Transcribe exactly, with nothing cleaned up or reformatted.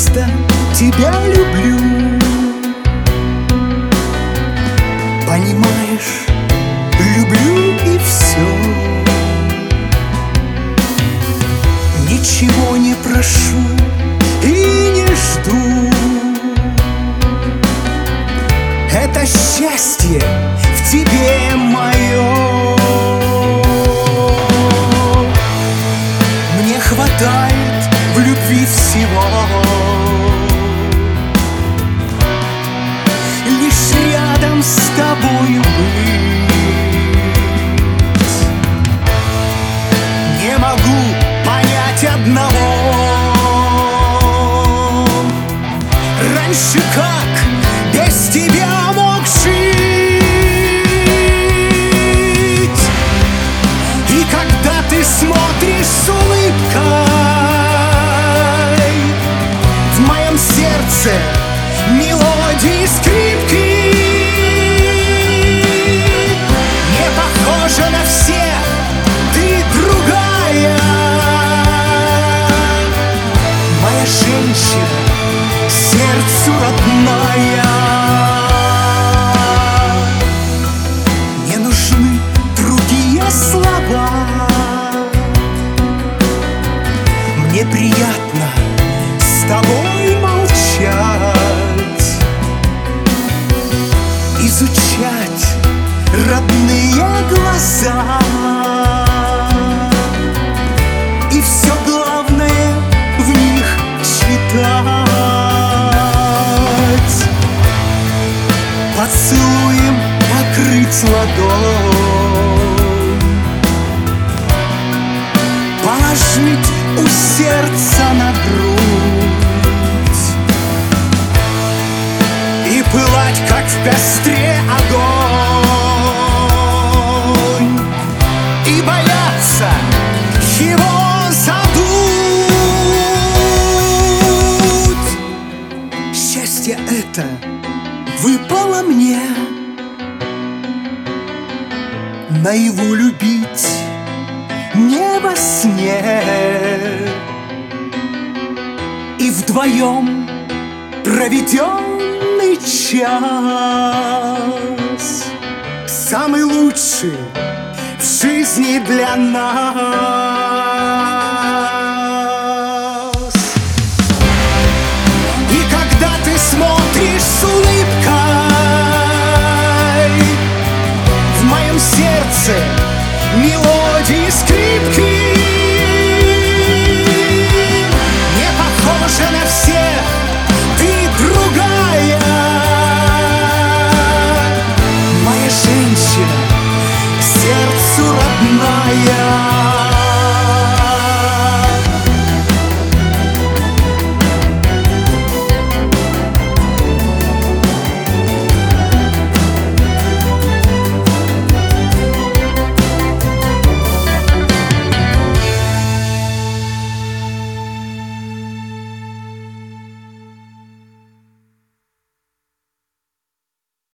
просто тебя люблю. Понимаешь, люблю и все. Ничего не прошу и не жду. Это счастье в тебе мое. Мне хватает в любви всего. Лишь рядом с тобою быть. Не могу понять одного. Раньше как без тебя мог жить. И когда ты смотришь с улыбкой, в моем сердце мелодии скрипки. Не похожа на всех, ты другая. Моя женщина, сердцу родная. Не нужны другие слова. Мне приятно с тобой молчать, изучать родные глаза. И все главное в них читать. Поцелуем покрыть ладонь, положить у сердца на грудь и пылать, как в костре огонь, и бояться его задуть. Счастье это выпало мне наяву любить не во сне. И вдвоем проведенный час самый лучший в жизни для нас.